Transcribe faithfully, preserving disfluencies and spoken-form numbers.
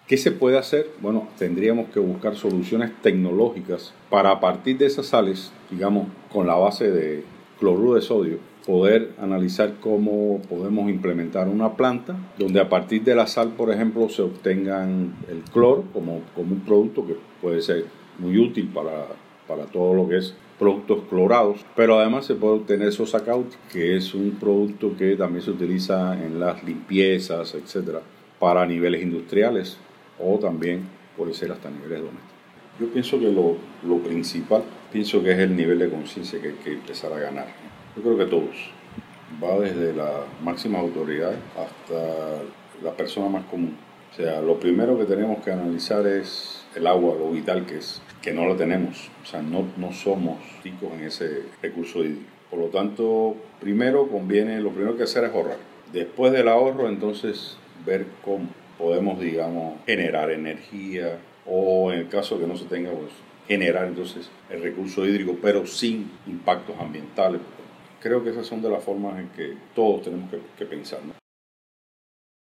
¿Qué se puede hacer? Bueno, tendríamos que buscar soluciones tecnológicas para, a partir de esas sales, digamos, con la base de cloruro de sodio, poder analizar cómo podemos implementar una planta donde a partir de la sal, por ejemplo, se obtengan el cloro como, como un producto que puede ser muy útil para, para todo lo que es productos clorados, pero además se puede obtener sosa cáustica, que es un producto que también se utiliza en las limpiezas, etcétera, para niveles industriales o también puede ser hasta niveles domésticos. Yo pienso que lo, lo principal, pienso que es el nivel de conciencia que hay que empezar a ganar. Yo creo que todos, va desde la máxima autoridad hasta la persona más común. O sea, lo primero que tenemos que analizar es el agua, lo vital que es, que no lo tenemos. O sea, no, no somos ricos en ese recurso hídrico. Por lo tanto, primero conviene, lo primero que hacer es ahorrar. Después del ahorro, entonces, ver cómo podemos, digamos, generar energía o en el caso que no se tenga, pues generar entonces el recurso hídrico, pero sin impactos ambientales. Creo que esas son de las formas en que todos tenemos que, que pensar, ¿no?